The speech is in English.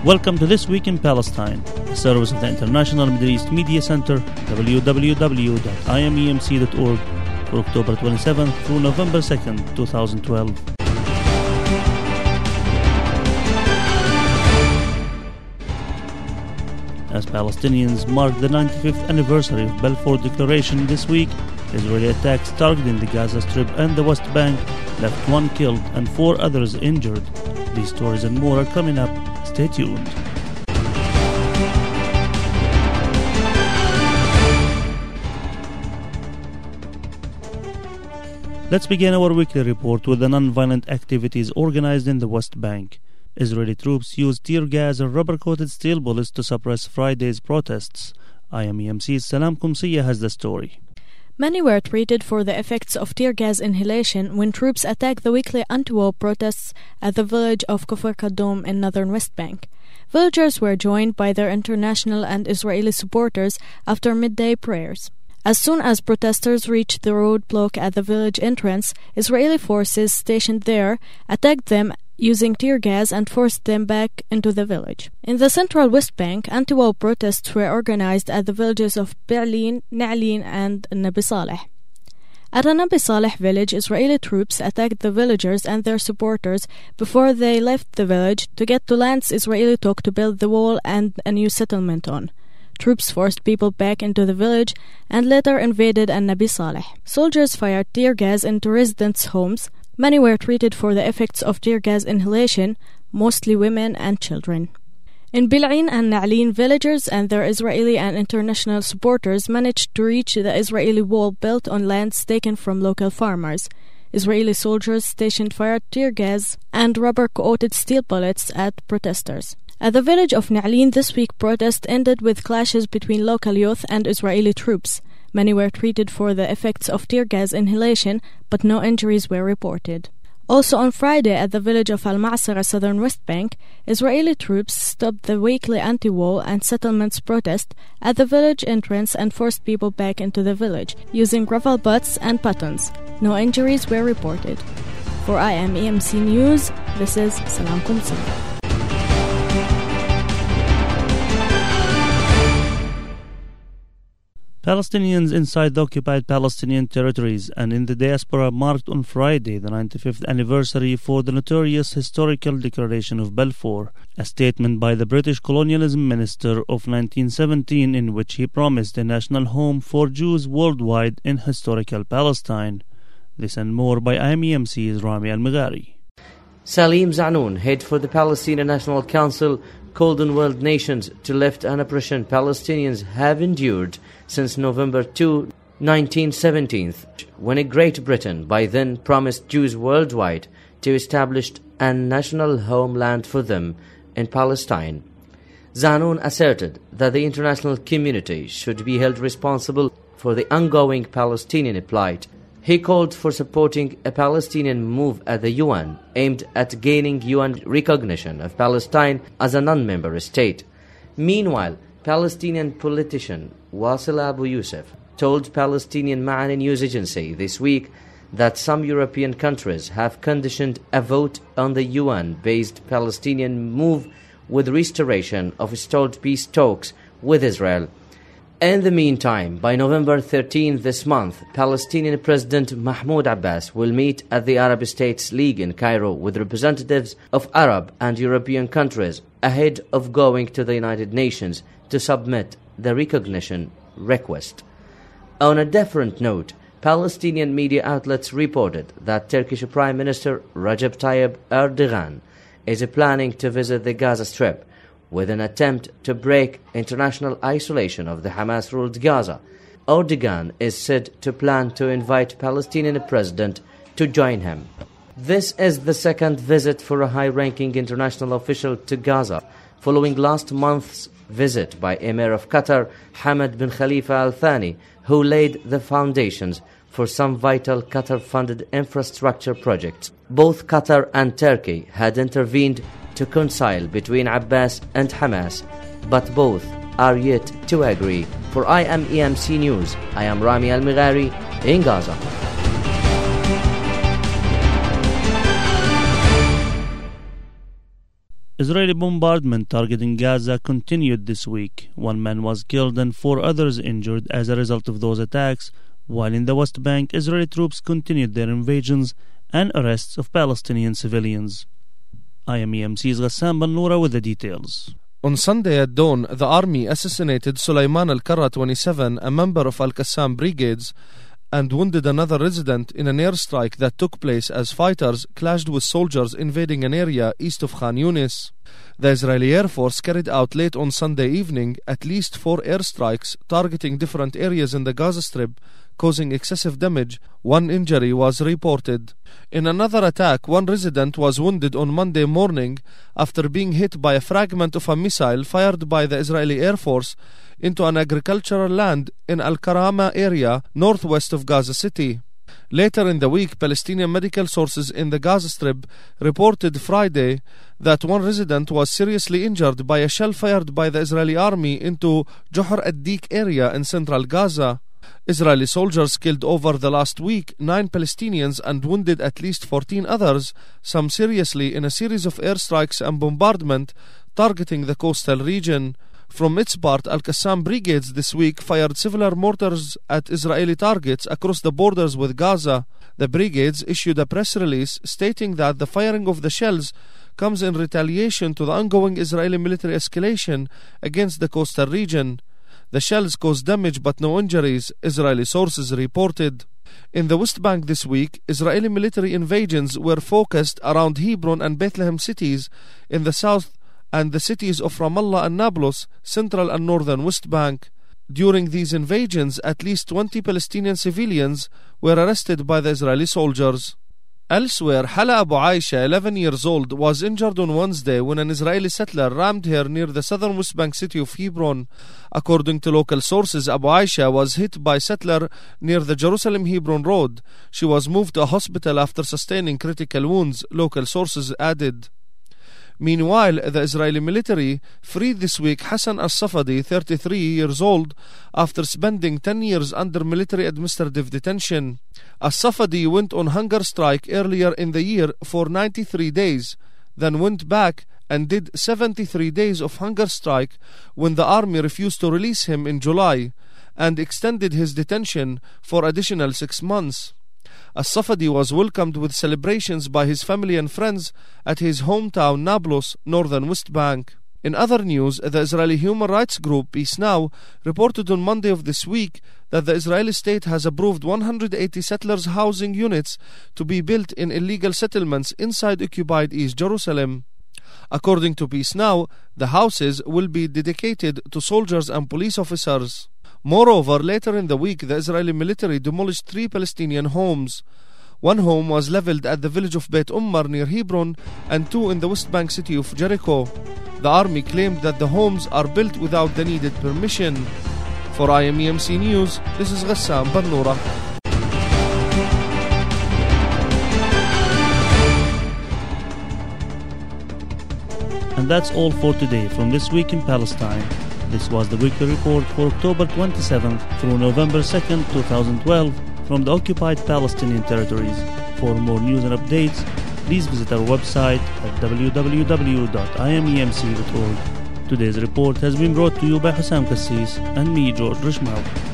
Welcome to This Week in Palestine, a service of the International Middle East Media Center, www.imemc.org, for October 27th through November 2nd, 2012. As Palestinians mark the 95th anniversary of Balfour Declaration this week, Israeli attacks targeting the Gaza Strip and the West Bank left 1 killed and 4 others injured. These stories and more are coming up. Stay tuned. Let's begin our weekly report with the non-violent activities organized in the West Bank. Israeli troops used tear gas and rubber-coated steel bullets to suppress Friday's protests. IMEMC's Salam Kumsiya has the story. Many were treated for the effects of tear gas inhalation when troops attacked the weekly anti-war protests at the village of Kfar Kadum in northern West Bank. Villagers were joined by their international and Israeli supporters after midday prayers. As soon as protesters reached the roadblock at the village entrance, Israeli forces stationed there attacked them using tear gas and forced them back into the village. In the central West Bank, anti-war protests were organized at the villages of Bi'lin, Na'lin and Nabi Saleh. At a Nabi Saleh village, Israeli troops attacked the villagers and their supporters before they left the village to get to lands Israeli took to build the wall and a new settlement on. Troops forced people back into the village and later invaded Nabi Saleh. Soldiers fired tear gas into residents' homes. Many were treated for the effects of tear gas inhalation, mostly women and children. In Bil'in and Na'lin, villagers and their Israeli and international supporters managed to reach the Israeli wall built on lands taken from local farmers. Israeli soldiers stationed fired tear gas and rubber-coated steel bullets at protesters. At the village of Na'lin this week, protests ended with clashes between local youth and Israeli troops. Many were treated for the effects of tear gas inhalation, but no injuries were reported. Also on Friday at the village of Al-Ma'sara, southern West Bank, Israeli troops stopped the weekly anti-wall and settlements protest at the village entrance and forced people back into the village, using gravel butts and batons. No injuries were reported. For IMEMC News, this is Salam Kumsiya. Palestinians inside the occupied Palestinian territories and in the diaspora marked on Friday the 95th anniversary for the notorious historical Declaration of Balfour, a statement by the British colonialism minister of 1917 in which he promised a national home for Jews worldwide in historical Palestine. This and more by IMEMC's Rami Al-Maghari. Salim Zanoun, head for the Palestinian National Council, called on world nations to lift an oppression Palestinians have endured since November 2, 1917, when a Great Britain by then promised Jews worldwide to establish a national homeland for them in Palestine. Zanoun asserted that the international community should be held responsible for the ongoing Palestinian plight. He called for supporting a Palestinian move at the UN aimed at gaining UN recognition of Palestine as a non-member state. Meanwhile, Palestinian politician Wasil Abu Yusuf told Palestinian Ma'ani news agency this week that some European countries have conditioned a vote on the UN-based Palestinian move with restoration of stalled peace talks with Israel. In the meantime, by November 13 this month, Palestinian President Mahmoud Abbas will meet at the Arab States League in Cairo with representatives of Arab and European countries ahead of going to the United Nations to submit the recognition request. On a different note, Palestinian media outlets reported that Turkish Prime Minister Recep Tayyip Erdogan is planning to visit the Gaza Strip with an attempt to break international isolation of the Hamas-ruled Gaza. Erdogan is said to plan to invite Palestinian president to join him. This is the second visit for a high-ranking international official to Gaza, following last month's visit by Emir of Qatar, Hamad bin Khalifa Al Thani, who laid the foundations for some vital Qatar-funded infrastructure projects. Both Qatar and Turkey had intervened to reconcile between Abbas and Hamas, but both are yet to agree. For IMEMC News, I am Rami Al-Maghari in Gaza. Israeli bombardment targeting Gaza continued this week. 1 man was killed and 4 others injured as a result of those attacks, while in the West Bank, Israeli troops continued their invasions and arrests of Palestinian civilians. I am EMC's Ghassan Bannoura with the details. On Sunday at dawn, the army assassinated Sulaiman al-Karra, 27, a member of Al-Qassam Brigades, and wounded another resident in an airstrike that took place as fighters clashed with soldiers invading an area east of Khan Yunis. The Israeli Air Force carried out late on Sunday evening at least 4 airstrikes targeting different areas in the Gaza Strip, causing excessive damage. 1 injury was reported. In another attack, 1 resident was wounded on Monday morning after being hit by a fragment of a missile fired by the Israeli Air Force into an agricultural land in Al-Karama area northwest of Gaza City. Later in the week, Palestinian medical sources in the Gaza Strip reported Friday that 1 resident was seriously injured by a shell fired by the Israeli army into Johr ad-Dik area in central Gaza. Israeli soldiers killed over the last week 9 Palestinians and wounded at least 14 others, some seriously, in a series of airstrikes and bombardment targeting the coastal region. From its part, Al-Qassam Brigades this week fired similar mortars at Israeli targets across the borders with Gaza. The brigades issued a press release stating that the firing of the shells comes in retaliation to the ongoing Israeli military escalation against the coastal region. The shells caused damage but no injuries, Israeli sources reported. In the West Bank this week, Israeli military invasions were focused around Hebron and Bethlehem cities in the south and the cities of Ramallah and Nablus, central and northern West Bank. During these invasions, at least 20 Palestinian civilians were arrested by the Israeli soldiers. Elsewhere, Hala Abu Aisha, 11 years old, was injured on Wednesday when an Israeli settler rammed her near the southern West Bank city of Hebron. According to local sources, Abu Aisha was hit by a settler near the Jerusalem-Hebron road. She was moved to a hospital after sustaining critical wounds, local sources added. Meanwhile, the Israeli military freed this week Hassan al-Safadi, 33 years old, after spending 10 years under military administrative detention. Al-Safadi went on hunger strike earlier in the year for 93 days, then went back and did 73 days of hunger strike when the army refused to release him in July and extended his detention for additional 6 months. Al-Safadi was welcomed with celebrations by his family and friends at his hometown Nablus, northern West Bank. In other news, the Israeli human rights group Peace Now reported on Monday of this week that the Israeli state has approved 180 settlers' housing units to be built in illegal settlements inside occupied East Jerusalem. According to Peace Now, the houses will be dedicated to soldiers and police officers. Moreover, later in the week, the Israeli military demolished 3 Palestinian homes. 1 home was leveled at the village of Beit Ummar near Hebron and 2 in the West Bank city of Jericho. The army claimed that the homes are built without the needed permission. For IMEMC News, this is Ghassan Bannoura. And that's all for today from This Week in Palestine. This was the weekly report for October 27th through November 2nd, 2012 from the occupied Palestinian territories. For more news and updates, please visit our website at www.imemc.org. Today's report has been brought to you by Hussam Kassis and me, George Rishmal.